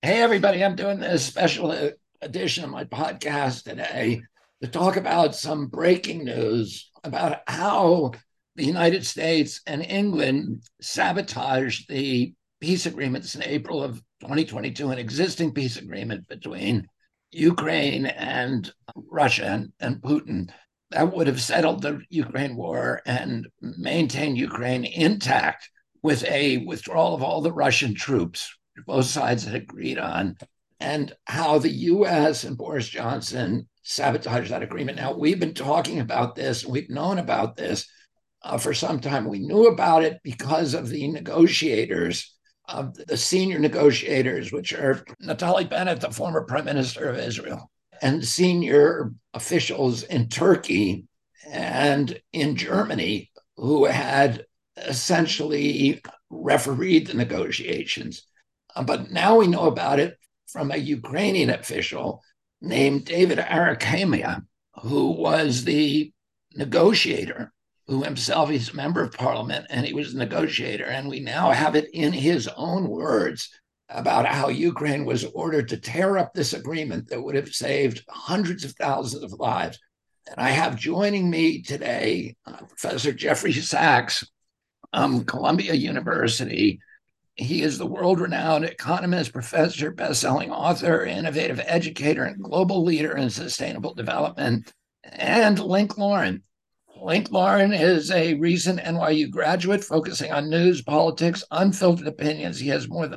Hey, everybody, I'm doing this special edition of my podcast today to talk about some breaking news about how the United States and England sabotaged the peace agreements in April of 2022, an existing peace agreement between Ukraine and Russia and Putin that would have settled the Ukraine war and maintained Ukraine intact with a withdrawal of all the Russian troops both sides had agreed on, and how the U.S. and Boris Johnson sabotaged that agreement. Now, we've been talking about this, we've known about this for some time. We knew about it because of the negotiators, the senior negotiators, which are Naftali Bennett, the former prime minister of Israel, and senior officials in Turkey and in Germany who had essentially refereed the negotiations. But now we know about it from a Ukrainian official named David Arakhamia, who was the negotiator, who himself is a member of parliament, and he was a negotiator. And we now have it in his own words about how Ukraine was ordered to tear up this agreement that would have saved hundreds of thousands of lives. And I have joining me today Professor Jeffrey Sachs, Columbia University. He is the world-renowned economist, professor, best-selling author, innovative educator, and global leader in sustainable development. And Link Lauren. Link Lauren is a recent NYU graduate focusing on news, politics, unfiltered opinions. He has more than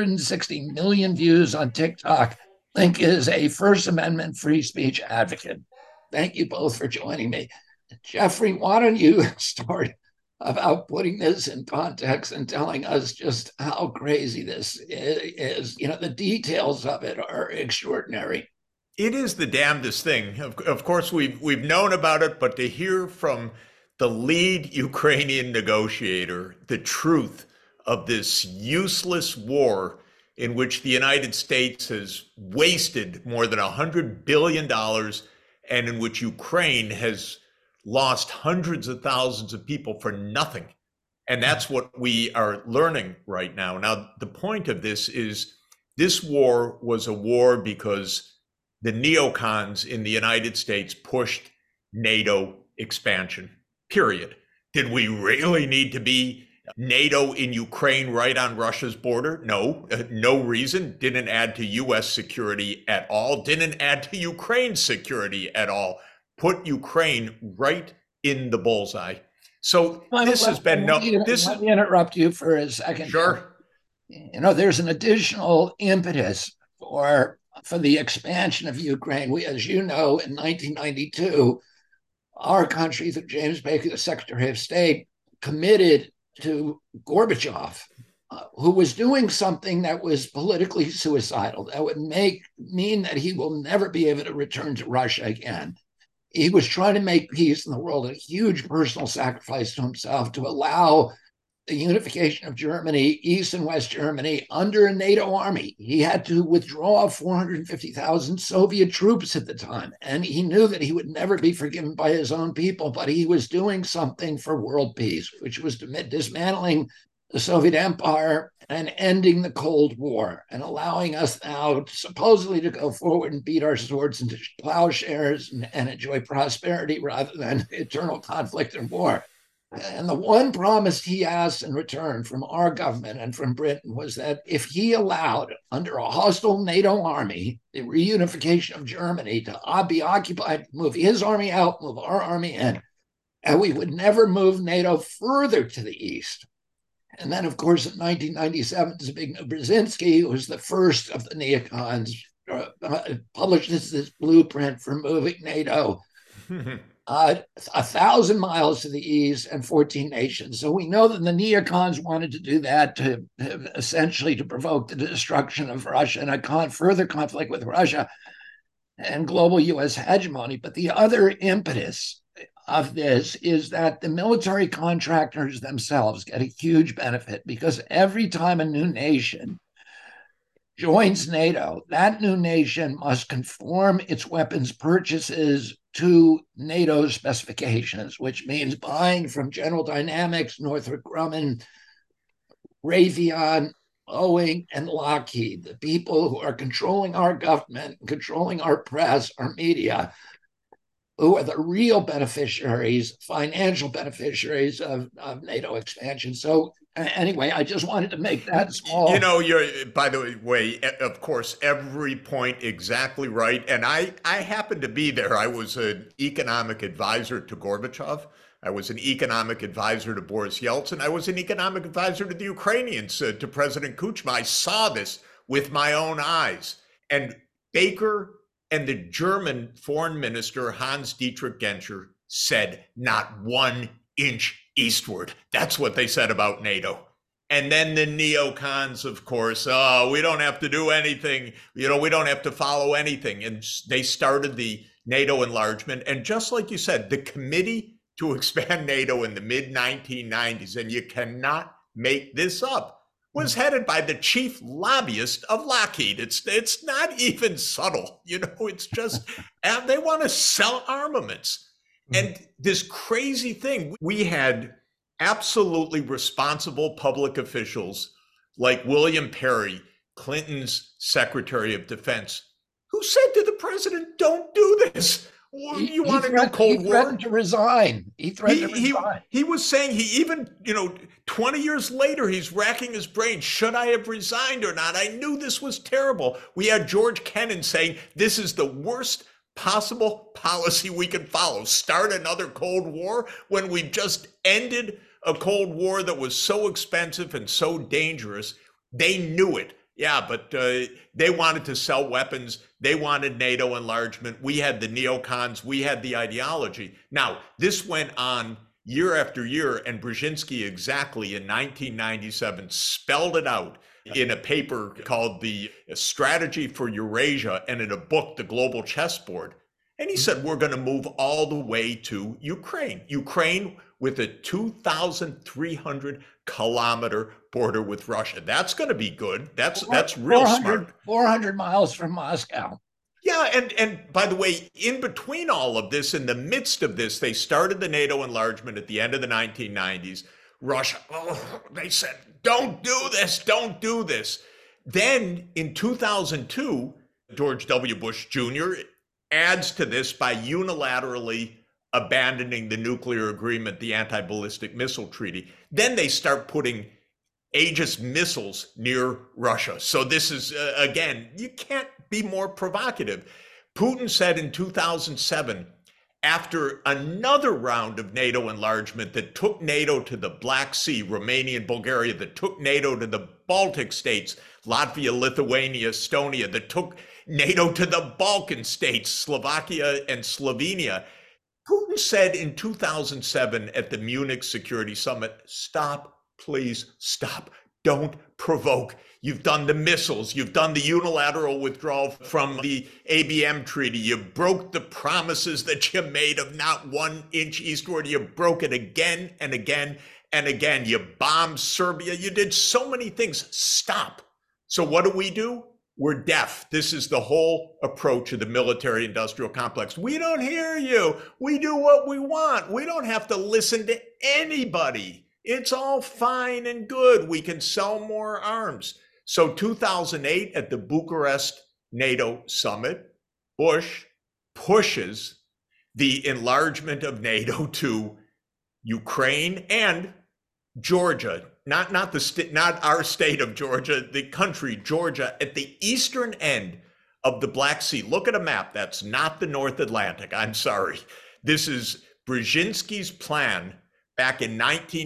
160 million views on TikTok. Link is a First Amendment free speech advocate. Thank you both for joining me. Jeffrey, why don't you start about putting this in context and telling us just how crazy this is. You know, the details of it are extraordinary. It is the damnedest thing. Of course, we've known about it, but to hear from the lead Ukrainian negotiator the truth of this useless war in which the United States has wasted more than $100 billion and in which Ukraine has lost hundreds of thousands of people for nothing. And that's what we are learning right now. Now, the point of this is this war was a war because the neocons in the United States pushed NATO expansion, period. Did we really need to be NATO in Ukraine right on Russia's border? No, no reason. Didn't add to US security at all, didn't add to Ukraine's security at all. Put Ukraine right in the bullseye. So this has been this Let is me interrupt you for a second, Jeff. sure. You know, there's an additional impetus for the expansion of Ukraine. We, as you know, in 1992, our country, through James Baker, the Secretary of State, committed to Gorbachev, who was doing something that was politically suicidal, that would mean that he will never be able to return to Russia again. He was trying to make peace in the world, a huge personal sacrifice to himself to allow the unification of Germany, East and West Germany, under a NATO army. He had to withdraw 450,000 Soviet troops at the time. And he knew that he would never be forgiven by his own people, but he was doing something for world peace, which was dismantling the Soviet Empire and ending the Cold War and allowing us now supposedly to go forward and beat our swords into plowshares and enjoy prosperity rather than eternal conflict and war. And the one promise he asked in return from our government and from Britain was that if he allowed, under a hostile NATO army, the reunification of Germany to be occupied, move his army out, move our army in, and we would never move NATO further to the east. And then, of course, in 1997, Zbigniew Brzezinski, who was the first of the neocons, published this blueprint for moving NATO 1,000 miles to the east and 14 nations. So we know that the neocons wanted to do that to essentially to provoke the destruction of Russia and a further conflict with Russia and global U.S. hegemony. But the other impetus of this is that the military contractors themselves get a huge benefit because every time a new nation joins NATO, that new nation must conform its weapons purchases to NATO specifications, which means buying from General Dynamics, Northrop Grumman, Raytheon, Boeing and Lockheed, the people who are controlling our government, controlling our press, our media, who are the real beneficiaries, financial beneficiaries of NATO expansion. So anyway, I just wanted to make that You small. know, you're, by the way, of course, every point exactly right. And I happened to be there. I was an economic advisor to Gorbachev. I was an economic advisor to Boris Yeltsin. I was an economic advisor to the Ukrainians, to President Kuchma. I saw this with my own eyes. And Baker and the German foreign minister, Hans Dietrich Genscher, said not 1 inch eastward. That's what they said about NATO. And then the neocons, of course, oh, we don't have to do anything. You know, we don't have to follow anything. And they started the NATO enlargement. And just like you said, the committee to expand NATO in the mid 1990s, and you cannot make this up, was headed by the chief lobbyist of Lockheed. It's not even subtle. You know, it's just, they want to sell armaments. And this crazy thing, we had absolutely responsible public officials like William Perry, Clinton's Secretary of Defense, who said to the president, don't do this. You want a new Cold He War? threatened to resign. He threatened to resign. He was saying, he even, 20 years later, he's racking his brain. Should I have resigned or not? I knew this was terrible. We had George Kennan saying, this is the worst possible policy we can follow. Start another Cold War when we've just ended a Cold War that was so expensive and so dangerous. They knew it. Yeah, but they wanted to sell weapons. They wanted NATO enlargement. We had the neocons. We had the ideology. Now, this went on year after year, and Brzezinski exactly in 1997 spelled it out in a paper called The Strategy for Eurasia and in a book, The Global Chessboard. And he said, we're going to move all the way to Ukraine. Ukraine with a 2,300 kilometer border with Russia. That's going to be good. That's real smart. 400 miles from Moscow. Yeah, and by the way, in between all of this, in the midst of this, they started the NATO enlargement at the end of the 1990s. Russia, they said, don't do this, don't do this. Then in 2002, George W. Bush Jr. adds to this by unilaterally abandoning the nuclear agreement, the anti-ballistic missile treaty. Then they start putting Aegis missiles near Russia. So this is, again, you can't be more provocative. Putin said in 2007, after another round of NATO enlargement that took NATO to the Black Sea, Romania and Bulgaria, that took NATO to the Baltic states, Latvia, Lithuania, Estonia, that took NATO to the Balkan states, Slovakia and Slovenia. Putin said in 2007 at the Munich Security Summit, stop, please stop. Don't provoke. You've done the missiles. You've done the unilateral withdrawal from the ABM treaty. You broke the promises that you made of not 1 inch eastward. You broke it again and again and again. You bombed Serbia. You did so many things. Stop. So what do? We're deaf. This is the whole approach of the military industrial complex. We don't hear you. We do what we want. We don't have to listen to anybody. It's all fine and good. We can sell more arms. So 2008 at the Bucharest NATO summit, Bush pushes the enlargement of NATO to Ukraine and Georgia, not our state of Georgia, the country Georgia at the eastern end of the Black Sea. Look at a map. That's not the North Atlantic. I'm sorry. This is Brzezinski's plan back in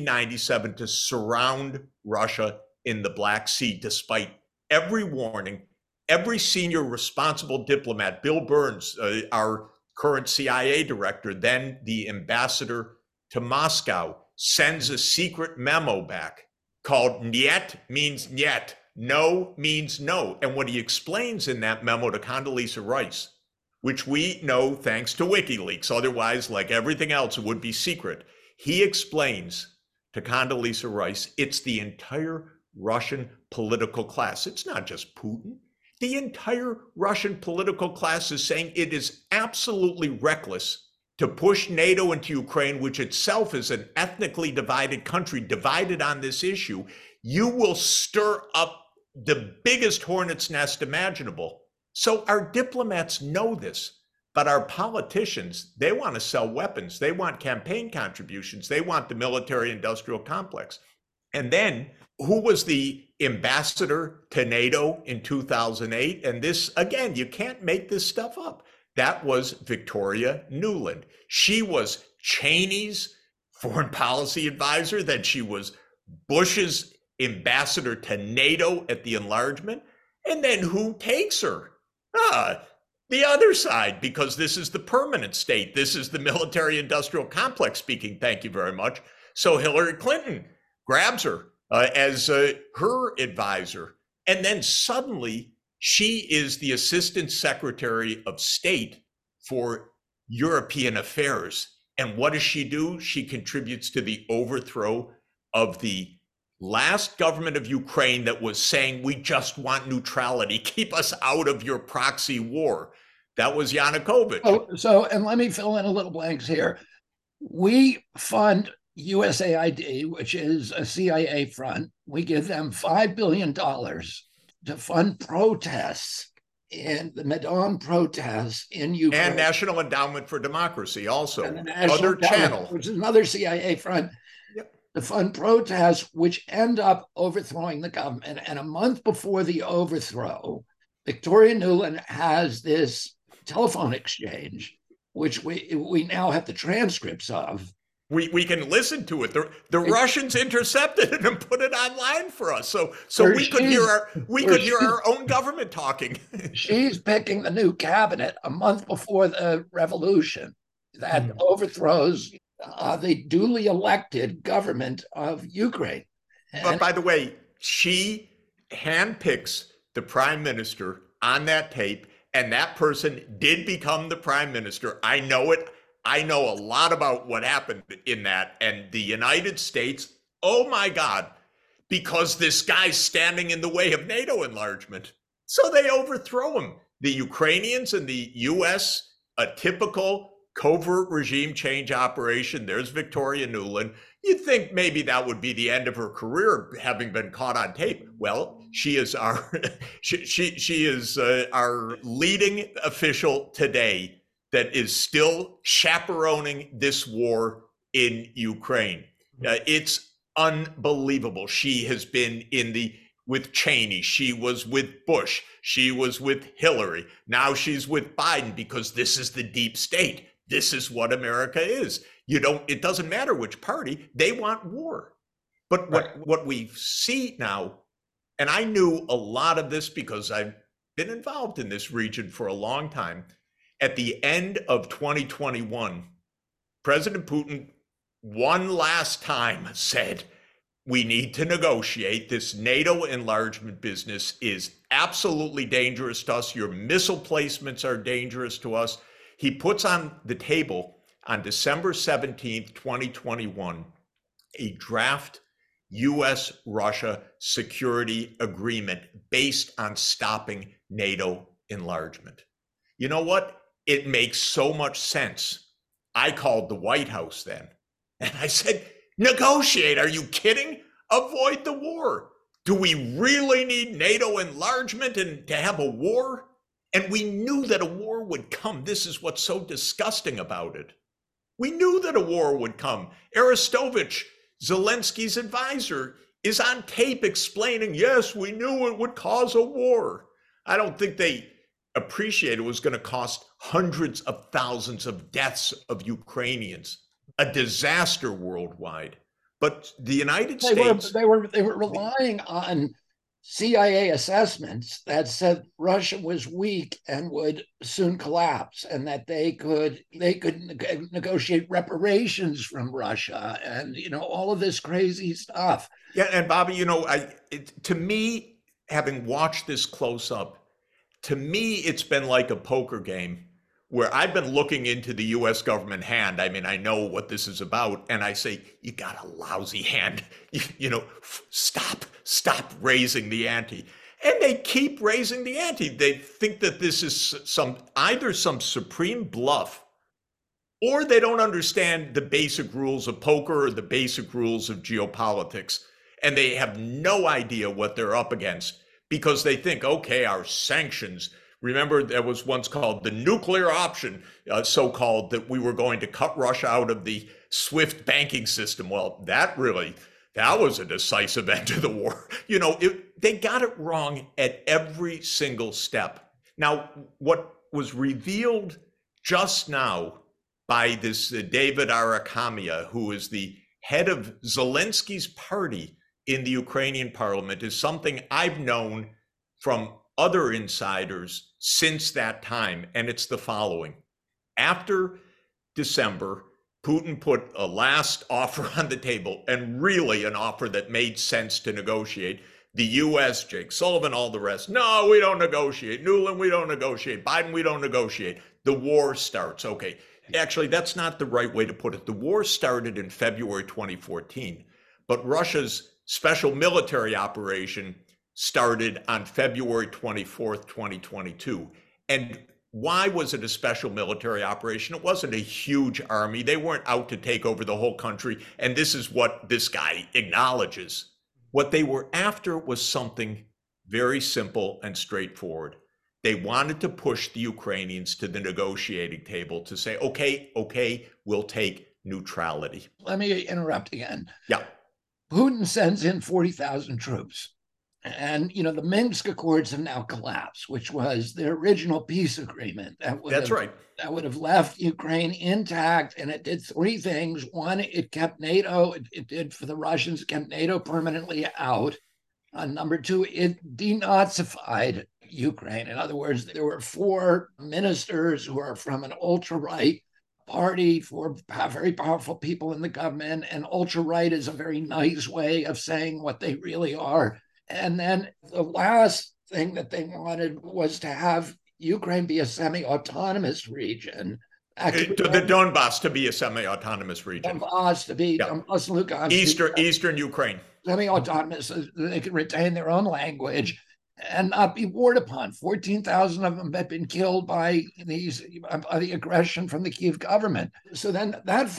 1997 to surround Russia in the Black Sea, despite every warning, every senior responsible diplomat, Bill Burns, our current CIA director, then the ambassador to Moscow, sends a secret memo back called Niet means Niet. No means no. And what he explains in that memo to Condoleezza Rice, which we know thanks to WikiLeaks, otherwise, like everything else, it would be secret. He explains to Condoleezza Rice, it's the entire Russian political class. It's not just Putin. The entire Russian political class is saying it is absolutely reckless to push NATO into Ukraine, which itself is an ethnically divided country, divided on this issue. You will stir up the biggest hornet's nest imaginable. So our diplomats know this, but our politicians, they want to sell weapons. They want campaign contributions. They want the military industrial complex. And then who was the ambassador to NATO in 2008? And this, again, you can't make this stuff up. That was Victoria Nuland. She was Cheney's foreign policy advisor, then she was Bush's ambassador to NATO at the enlargement. And then who takes her? The other side, because this is the permanent state. This is the military industrial complex speaking. Thank you very much. So Hillary Clinton grabs her as her advisor. And then suddenly she is the Assistant Secretary of State for European Affairs. And what does she do? She contributes to the overthrow of the last government of Ukraine that was saying, we just want neutrality, keep us out of your proxy war. That was Yanukovych. And let me fill in a little blanks here. We fund USAID, which is a CIA front. We give them $5 billion to fund protests in the Maidan protests in Ukraine. And National Endowment for Democracy also, other channel. Which is another CIA front. Yep. To fund protests which end up overthrowing the government. And a month before the overthrow, Victoria Nuland has this telephone exchange, which we now have the transcripts of. We can listen to it. The Russians intercepted it and put it online for us, so we could hear our own government talking. She's picking the new cabinet a month before the revolution that overthrows the duly elected government of Ukraine. But by the way, she handpicks the prime minister on that tape, and that person did become the prime minister. I know it. I know a lot about what happened in that. And the United States, oh my God, because this guy's standing in the way of NATO enlargement. So they overthrow him. The Ukrainians and the US, a typical covert regime change operation. There's Victoria Nuland. You'd think maybe that would be the end of her career, having been caught on tape. Well, she is our she is our leading official today that is still chaperoning this war in Ukraine. It's unbelievable. She has been with Cheney. She was with Bush. She was with Hillary. Now she's with Biden because this is the deep state. This is what America is. It doesn't matter which party, they want war. But what we see now, and I knew a lot of this because I've been involved in this region for a long time. At the end of 2021, President Putin one last time said, we need to negotiate. This NATO enlargement business is absolutely dangerous to us. Your missile placements are dangerous to us. He puts on the table on December 17th, 2021, a draft US-Russia security agreement based on stopping NATO enlargement. You know what? It makes so much sense. I called the White House then, and I said, negotiate. Are you kidding? Avoid the war. Do we really need NATO enlargement and to have a war? And we knew that a war would come. This is what's so disgusting about it. We knew that a war would come. Arestovich, Zelensky's advisor, is on tape explaining, yes, we knew it would cause a war. I don't think they appreciate it was going to cost hundreds of thousands of deaths of Ukrainians, a disaster worldwide. But the United States, they were relying on CIA assessments that said Russia was weak and would soon collapse, and that they could negotiate reparations from Russia, and all of this crazy stuff. Yeah, and Bobby, to me, having watched this close up, to me, it's been like a poker game where I've been looking into the US government hand. I mean, I know what this is about. And I say, you got a lousy hand. Stop raising the ante. And they keep raising the ante. They think that this is either some supreme bluff, or they don't understand the basic rules of poker or the basic rules of geopolitics. And they have no idea what they're up against. because they think, okay, our sanctions. Remember, there was once called the nuclear option, so-called, that we were going to cut Russia out of the SWIFT banking system. Well, that was a decisive end to the war. They got it wrong at every single step. Now, what was revealed just now by this David Arakhamia, who is the head of Zelensky's party in the Ukrainian parliament, is something I've known from other insiders since that time. And it's the following. After December, Putin put a last offer on the table, and really an offer that made sense to negotiate. The US, Jake Sullivan, all the rest, no, we don't negotiate. Nuland, we don't negotiate. Biden, we don't negotiate. The war starts. Okay. Actually, that's not the right way to put it. The war started in February 2014, but Russia's special military operation started on February 24th, 2022. And why was it a special military operation? It wasn't a huge army. They weren't out to take over the whole country. And this is what this guy acknowledges. What they were after was something very simple and straightforward. They wanted to push the Ukrainians to the negotiating table to say, okay, we'll take neutrality. Let me interrupt again. Yeah. Putin sends in 40,000 troops. And, the Minsk Accords have now collapsed, which was the original peace agreement. That's right. That would have left Ukraine intact. And it did three things. One, it kept NATO, it did for the Russians, it kept NATO permanently out. Number two, it denazified Ukraine. In other words, there were four ministers who are from an ultra-right party, four very powerful people in the government. And ultra-right is a very nice way of saying what they really are. And then the last thing that they wanted was to have Ukraine be a semi-autonomous region. The Donbass to be a semi-autonomous region. Donbass to be, yeah. Donbass and Lugansk. Eastern Ukraine. Semi-autonomous, so they could retain their own language and not be warred upon. 14,000 of them had been killed by the aggression from the Kyiv government. So then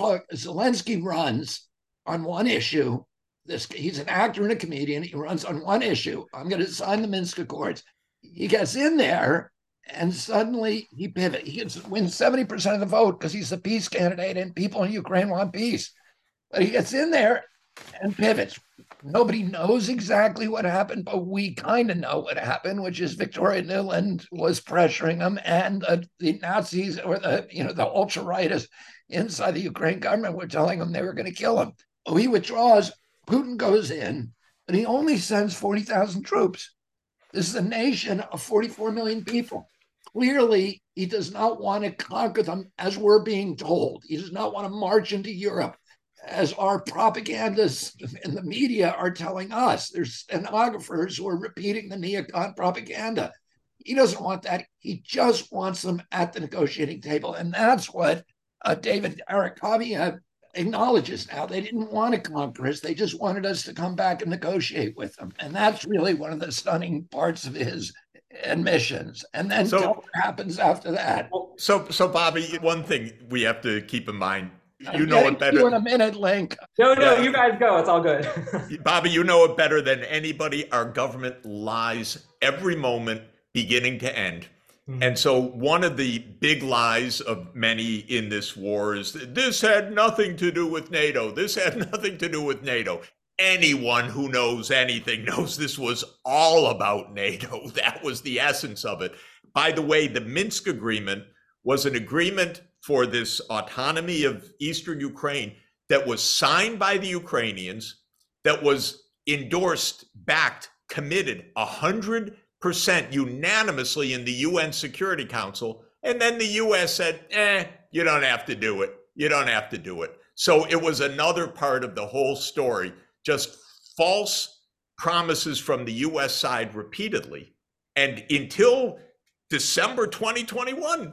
Zelensky runs on one issue. He's an actor and a comedian. He runs on one issue. I'm going to sign the Minsk Accords. He gets in there, and suddenly he pivots. He wins 70% of the vote because he's a peace candidate, and people in Ukraine want peace. But he gets in there and pivots. Nobody knows exactly what happened, but we kind of know what happened, which is Victoria Nuland was pressuring him, and the Nazis or the ultra-rightists inside the Ukraine government were telling him they were going to kill him. Oh, he withdraws. Putin goes in, but he only sends 40,000 troops. This is a nation of 44 million people. Clearly, he does not want to conquer them as we're being told. He does not want to march into Europe as our propagandists in the media are telling us. There's stenographers who are repeating the neocon propaganda. He doesn't want that. He just wants them at the negotiating table. And that's what David Arakhamia acknowledges now. They didn't want to conquer us. They just wanted us to come back and negotiate with them. And that's really one of the stunning parts of his admissions. And then what happens after that. So Bobby, one thing we have to keep in mind, you know it better. In a minute, Link. No, you guys go. It's all good. Bobby, you know it better than anybody. Our government lies every moment, beginning to end. And so one of the big lies of many in this war is that this had nothing to do with NATO. This had nothing to do with NATO. Anyone who knows anything knows this was all about NATO. That was the essence of it. By the way, the Minsk Agreement was an agreement for this autonomy of Eastern Ukraine that was signed by the Ukrainians, that was endorsed, backed, committed 100% unanimously in the UN Security Council. And then the US said, you don't have to do it. You don't have to do it. So it was another part of the whole story, just false promises from the US side repeatedly. And until December 2021,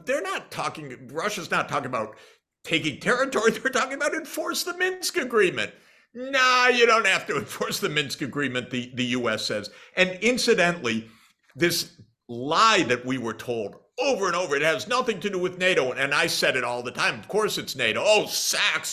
Russia's not talking about taking territory. They're talking about enforce the Minsk Agreement. Nah, you don't have to enforce the Minsk Agreement, the US says. And incidentally, this lie that we were told over and over, it has nothing to do with NATO. And I said it all the time. Of course it's NATO. Oh, Sachs,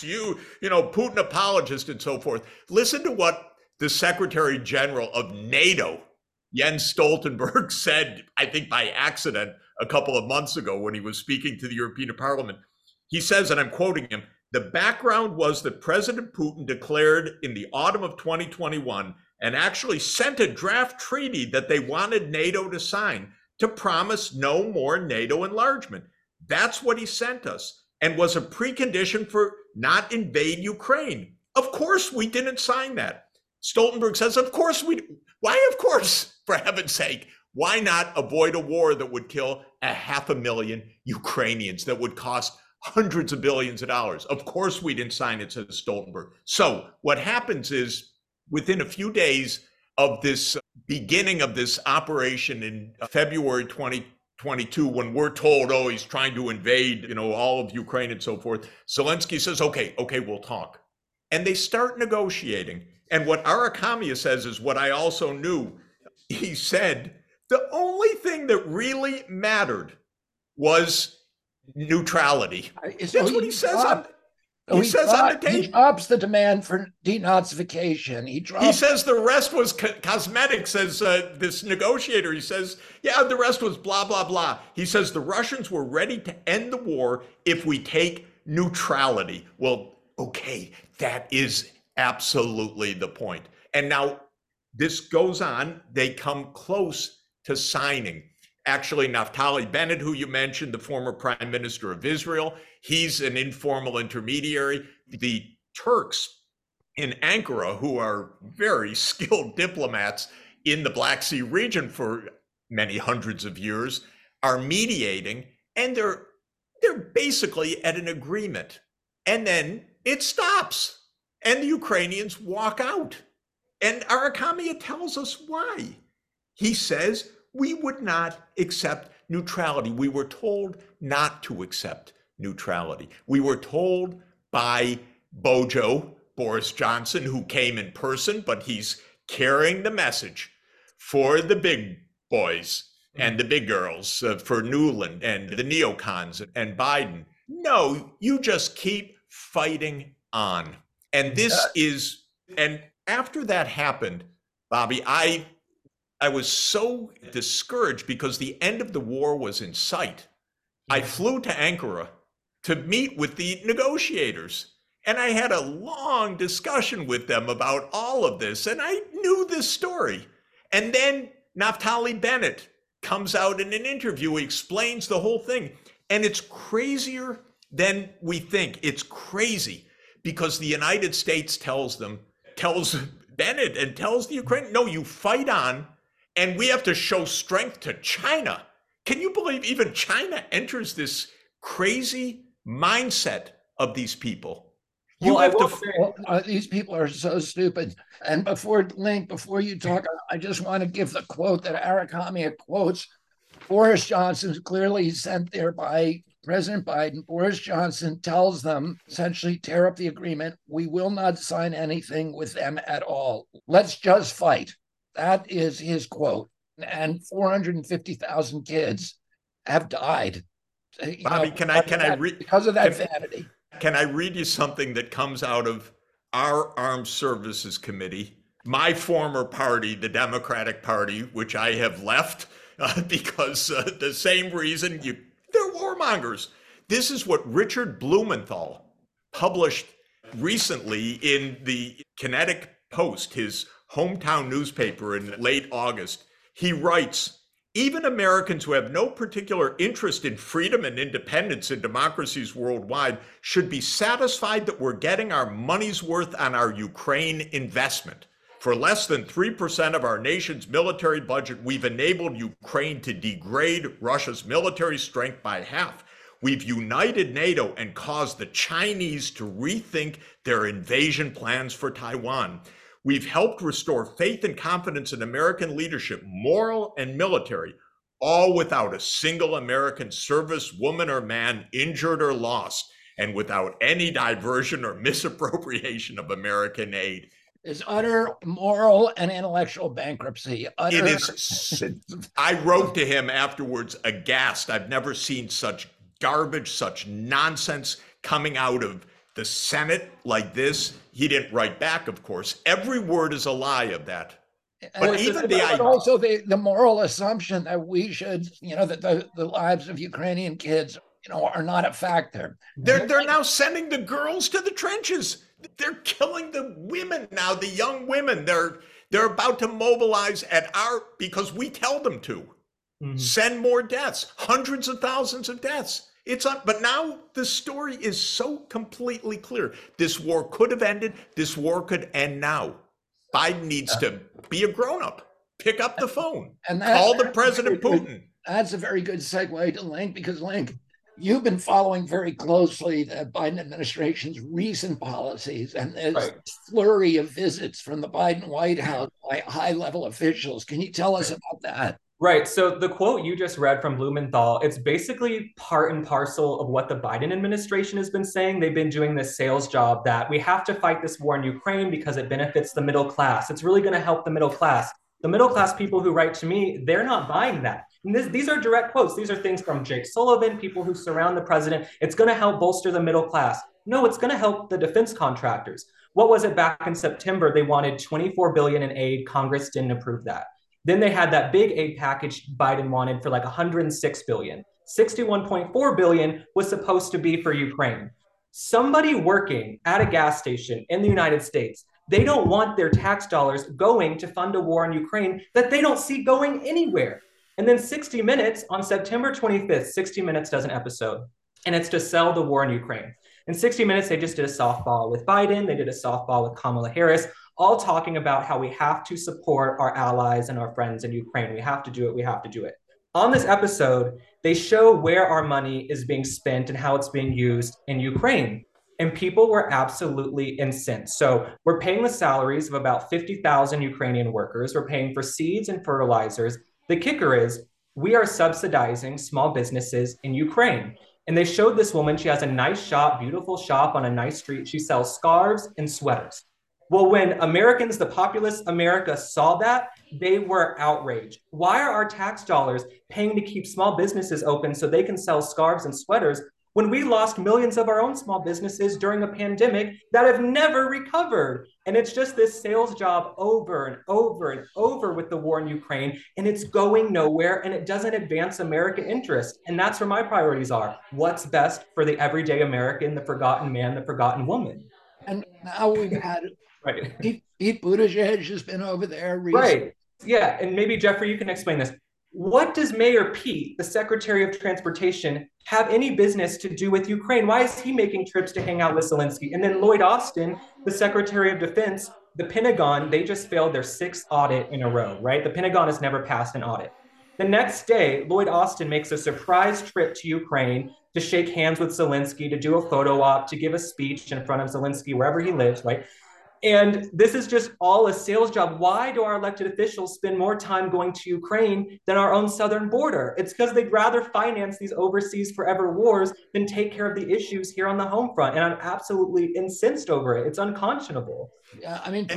Putin apologist and so forth. Listen to what the Secretary General of NATO, Jens Stoltenberg said, I think by accident, a couple of months ago when he was speaking to the European Parliament. He says, and I'm quoting him, the background was that President Putin declared in the autumn of 2021 and actually sent a draft treaty that they wanted NATO to sign to promise no more NATO enlargement. That's what he sent us and was a precondition for not invade Ukraine. Of course, we didn't sign that. Stoltenberg says, of course why of course, for heaven's sake? Why not avoid a war that would kill 500,000 Ukrainians, that would cost hundreds of billions of dollars? Of course we didn't sign it, says Stoltenberg. So what happens is within a few days of this beginning of this operation in February 2022, when we're told, oh, he's trying to invade, all of Ukraine and so forth, Zelensky says, okay, we'll talk. And they start negotiating. And what Arakamiya says is what I also knew. He said, the only thing that really mattered was neutrality. That's what he says on the tape. He drops the demand for denazification. He says the rest was cosmetic, says this negotiator. He says, yeah, the rest was blah, blah, blah. He says the Russians were ready to end the war if we take neutrality. Well, okay, that is absolutely the point. And now this goes on. They come close to signing. Actually, Naftali Bennett, who you mentioned, the former prime minister of Israel, he's an informal intermediary. The Turks in Ankara, who are very skilled diplomats in the Black Sea region for many hundreds of years, are mediating, and they're basically at an agreement. And then it stops, and the Ukrainians walk out. And Arakamiya tells us why. He says, we would not accept neutrality. We were told not to accept neutrality. We were told by Bojo, Boris Johnson, who came in person, but he's carrying the message for the big boys and the big girls, for Nuland and the neocons and Biden. No, you just keep fighting on. And and after that happened, Bobby, I was so discouraged because the end of the war was in sight. I flew to Ankara to meet with the negotiators, and I had a long discussion with them about all of this, and I knew this story. And then Naftali Bennett comes out in an interview, he explains the whole thing, and it's crazier than we think. It's crazy because the United States tells Bennett and tells the Ukraine, no, you fight on, and we have to show strength to China. Can you believe even China enters this crazy mindset of these people? These people are so stupid. And before you talk, I just want to give the quote that Arakamiya quotes. Boris Johnson, clearly sent there by President Biden. Boris Johnson tells them, essentially, tear up the agreement. We will not sign anything with them at all. Let's just fight. That is his quote. And 450,000 kids have died. Bobby, can I read because of that vanity? Can I read you something that comes out of our Armed Services Committee, my former party, the Democratic Party, which I have left because the same reason they're warmongers. This is what Richard Blumenthal published recently in the Kinetic Post, his hometown newspaper, in late August. He writes, even Americans who have no particular interest in freedom and independence in democracies worldwide should be satisfied that we're getting our money's worth on our Ukraine investment. For less than 3% of our nation's military budget, we've enabled Ukraine to degrade Russia's military strength by half. We've united NATO and caused the Chinese to rethink their invasion plans for Taiwan. We've helped restore faith and confidence in American leadership, moral and military, all without a single American service woman or man injured or lost, and without any diversion or misappropriation of American aid. Is utter moral and intellectual bankruptcy. It is. I wrote to him afterwards aghast. I've never seen such garbage, such nonsense coming out of the Senate like this. He didn't write back, of course. Every word is a lie of that. But even the but also the moral assumption that we should, that the lives of Ukrainian kids, are not a factor. They're now sending the girls to the trenches. They're killing the women now, the young women. They're about to mobilize because we tell them to. Send more deaths, hundreds of thousands of deaths. But now the story is so completely clear. This war could have ended. This war could end now. Biden needs to be a grown-up, pick up the phone, and call the President Putin. That's a very good segue to Link, because Link, you've been following very closely the Biden administration's recent policies and this flurry of visits from the Biden White House by high-level officials. Can you tell us about that? Right. So the quote you just read from Blumenthal, it's basically part and parcel of what the Biden administration has been saying. They've been doing this sales job that we have to fight this war in Ukraine because it benefits the middle class. It's really going to help the middle class. The middle class people who write to me, they're not buying that. And these are direct quotes. These are things from Jake Sullivan, people who surround the president. It's going to help bolster the middle class. No, it's going to help the defense contractors. What was it back in September? They wanted $24 billion in aid. Congress didn't approve that. Then they had that big aid package Biden wanted for like $106 billion. $61.4 billion was supposed to be for Ukraine. Somebody working at a gas station in the United States, they don't want their tax dollars going to fund a war in Ukraine that they don't see going anywhere. And then 60 Minutes on September 25th, 60 Minutes does an episode, and it's to sell the war in Ukraine. In 60 Minutes, they just did a softball with Biden. They did a softball with Kamala Harris, all talking about how we have to support our allies and our friends in Ukraine. We have to do it. We have to do it. On this episode, they show where our money is being spent and how it's being used in Ukraine. And people were absolutely incensed. So we're paying the salaries of about 50,000 Ukrainian workers. We're paying for seeds and fertilizers. The kicker is we are subsidizing small businesses in Ukraine. And they showed this woman, she has a nice shop, beautiful shop on a nice street. She sells scarves and sweaters. Well, when Americans, the populous America, saw that, they were outraged. Why are our tax dollars paying to keep small businesses open so they can sell scarves and sweaters when we lost millions of our own small businesses during a pandemic that have never recovered? And it's just this sales job over and over and over with the war in Ukraine, and it's going nowhere, and it doesn't advance American interest. And that's where my priorities are. What's best for the everyday American, the forgotten man, the forgotten woman? And now we've had Pete Buttigieg has been over there recently. Right. Yeah. And maybe, Jeffrey, you can explain this. What does Mayor Pete, the Secretary of Transportation, have any business to do with Ukraine? Why is he making trips to hang out with Zelensky? And then Lloyd Austin, the Secretary of Defense, the Pentagon, they just failed their 6th audit in a row, right? The Pentagon has never passed an audit. The next day, Lloyd Austin makes a surprise trip to Ukraine to shake hands with Zelensky, to do a photo op, to give a speech in front of Zelensky, wherever he lives, right? And this is just all a sales job. Why do our elected officials spend more time going to Ukraine than our own southern border? It's because they'd rather finance these overseas forever wars than take care of the issues here on the home front. And I'm absolutely incensed over it. It's unconscionable. Yeah, I mean,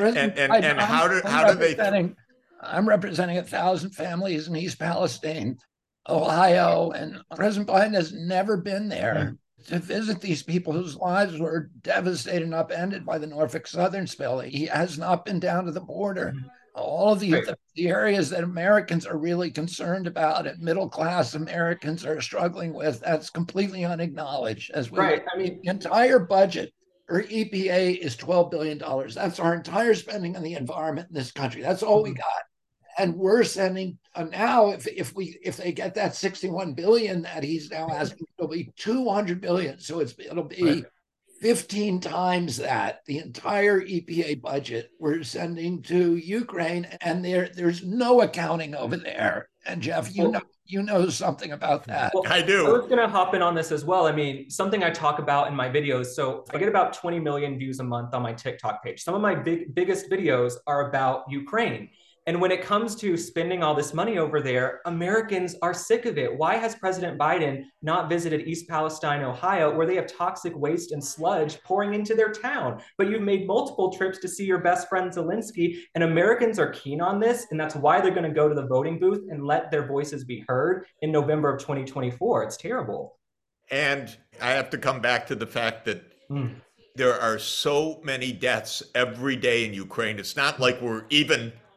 I'm representing 1,000 families in East Palestine, Ohio, and President Biden has never been there to visit these people whose lives were devastated and upended by the Norfolk Southern spill. He has not been down to the border. All of the areas that Americans are really concerned about and middle-class Americans are struggling with, that's completely unacknowledged. I mean, the entire budget for EPA is $12 billion. That's our entire spending on the environment in this country. That's all we got. And we're sending now, if they get that 61 billion that he's now asking, it'll be 200 billion. So it'll be 15 times that, the entire EPA budget we're sending to Ukraine, and there's no accounting over there. And Jeff, you know something about that. Well, I do. I was going to hop in on this as well. I mean, something I talk about in my videos. So I get about 20 million views a month on my TikTok page. Some of my biggest videos are about Ukraine. And when it comes to spending all this money over there, Americans are sick of it. Why has President Biden not visited East Palestine, Ohio, where they have toxic waste and sludge pouring into their town? But you've made multiple trips to see your best friend Zelensky, and Americans are keen on this. And that's why they're going to go to the voting booth and let their voices be heard in November of 2024. It's terrible. And I have to come back to the fact that there are so many deaths every day in Ukraine. It's not like we're even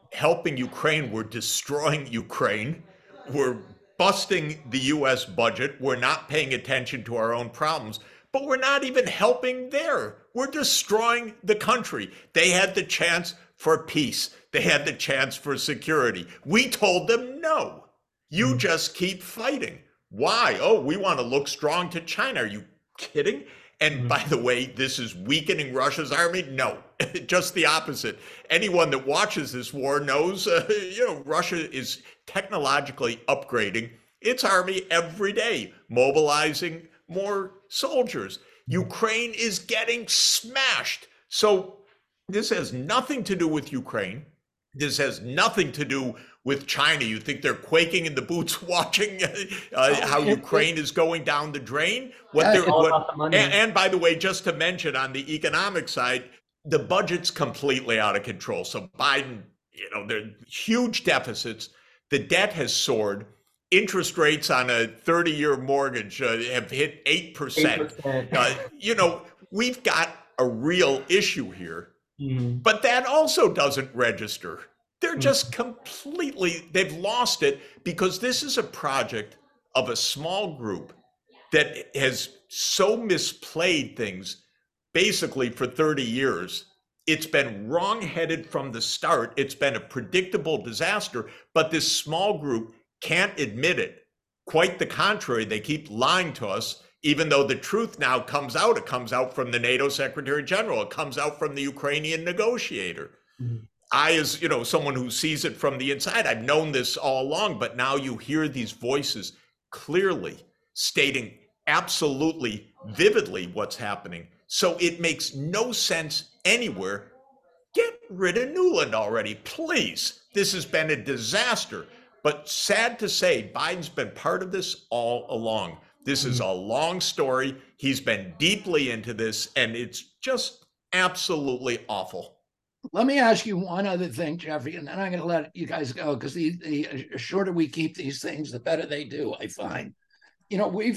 helping Ukraine. We're destroying Ukraine. We're busting the US budget. We're not paying attention to our own problems, but we're not even helping there. We're destroying the country. They had the chance for peace. They had the chance for security. We told them no. You just keep fighting. Why? Oh, we want to look strong to China. Are you kidding? And by the way, this is weakening Russia's army? No, just the opposite. Anyone that watches this war knows, Russia is technologically upgrading its army every day, mobilizing more soldiers. Ukraine is getting smashed. So this has nothing to do with Ukraine. This has nothing to do with China. You think they're quaking in the boots watching how Ukraine is going down the drain? And by the way, just to mention on the economic side, the budget's completely out of control. So Biden, there are huge deficits. The debt has soared. Interest rates on a 30-year mortgage have hit 8%. We've got a real issue here. But that also doesn't register. They're just they've lost it because this is a project of a small group that has so misplayed things basically for 30 years. It's been wrong-headed from the start. It's been a predictable disaster, but this small group can't admit it. Quite the contrary, they keep lying to us. Even though the truth now comes out, it comes out from the NATO Secretary General, it comes out from the Ukrainian negotiator. I, as someone who sees it from the inside, I've known this all along, but now you hear these voices clearly stating absolutely vividly what's happening. So it makes no sense anywhere. Get rid of Nuland already, please. This has been a disaster. But sad to say, Biden's been part of this all along. This is a long story. He's been deeply into this, and it's just absolutely awful. Let me ask you one other thing, Jeffrey, and then I'm going to let you guys go because the shorter we keep these things, the better they do, I find. We've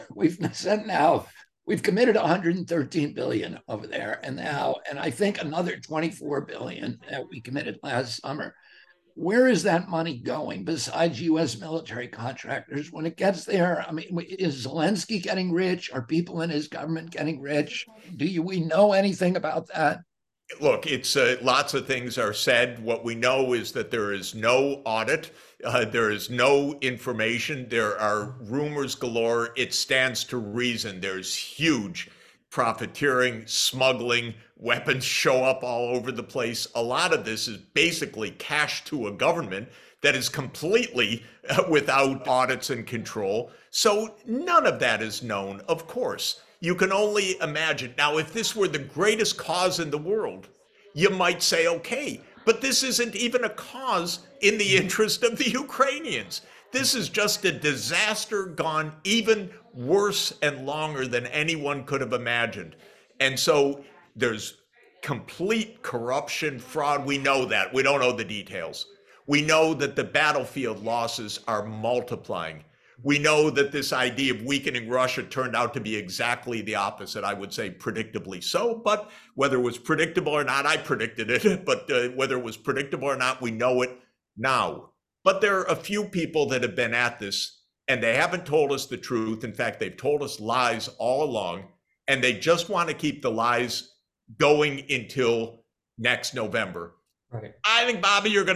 committed 113 billion over there, and I think another 24 billion that we committed last summer. Where is that money going besides U.S. military contractors? When it gets there, I mean, is Zelensky getting rich? Are people in his government getting rich? We know anything about that? Look, it's lots of things are said. What we know is that there is no audit. There is no information. There are rumors galore. It stands to reason. There's huge profiteering, smuggling, weapons show up all over the place. A lot of this is basically cash to a government that is completely without audits and control. So none of that is known, of course. You can only imagine. Now, if this were the greatest cause in the world, you might say, okay, but this isn't even a cause in the interest of the Ukrainians. This is just a disaster gone even worse and longer than anyone could have imagined. And so there's complete corruption, fraud. We know that. We don't know the details. We know that the battlefield losses are multiplying. We know that this idea of weakening Russia turned out to be exactly the opposite, I would say predictably so. But whether it was predictable or not, I predicted it. But whether it was predictable or not, we know it now. But there are a few people that have been at this, and they haven't told us the truth. In fact, they've told us lies all along, and they just want to keep the lies going until next November. Right. I think, Bobby, you're going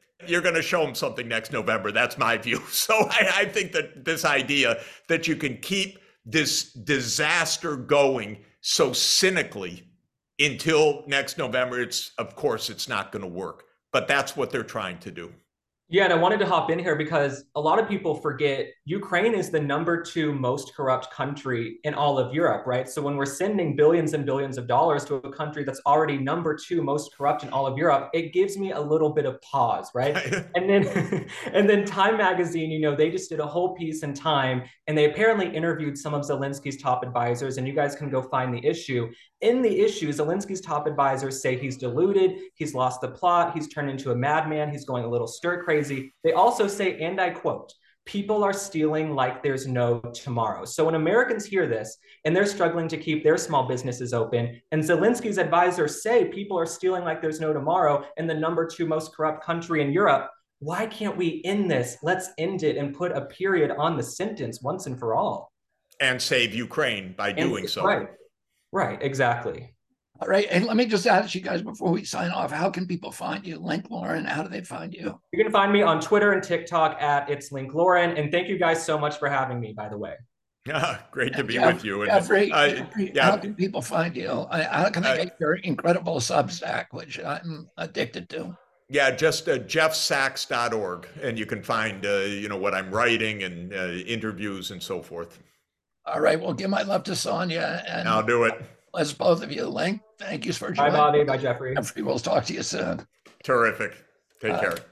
to show them something next November. That's my view. So I think that this idea that you can keep this disaster going so cynically until next November, of course, it's not going to work. But that's what they're trying to do. Yeah, and I wanted to hop in here because a lot of people forget Ukraine is the #2 most corrupt country in all of Europe, right? So when we're sending billions and billions of dollars to a country that's already #2 most corrupt in all of Europe, it gives me a little bit of pause, right? and then Time Magazine, they just did a whole piece in Time, and they apparently interviewed some of Zelensky's top advisors, and you guys can go find the issue. In the issue, Zelensky's top advisors say he's deluded, he's lost the plot, he's turned into a madman, he's going a little stir crazy. They also say, and I quote, People are stealing like there's no tomorrow. So when Americans hear this and they're struggling to keep their small businesses open, and Zelensky's advisors say people are stealing like there's no tomorrow in the #2 most corrupt country in Europe, why can't we end this? Let's end it and put a period on the sentence once and for all. And save Ukraine by doing so. Right, exactly. All right. And let me just ask you guys before we sign off, how can people find you? Link Lauren, how do they find you? You can find me on Twitter and TikTok at It's Link Lauren. And thank you guys so much for having me, by the way. Great to be with you. And, Jeffrey, how can people find you? How can they get your incredible Substack, which I'm addicted to? Yeah, just jeffsachs.org, and you can find what I'm writing and interviews and so forth. All right. Well, give my love to Sonia, and I'll do it. Bless both of you. Link, thank you for joining. Bye, Bobby. Bye, Jeffrey. We'll talk to you soon. Terrific. Take care.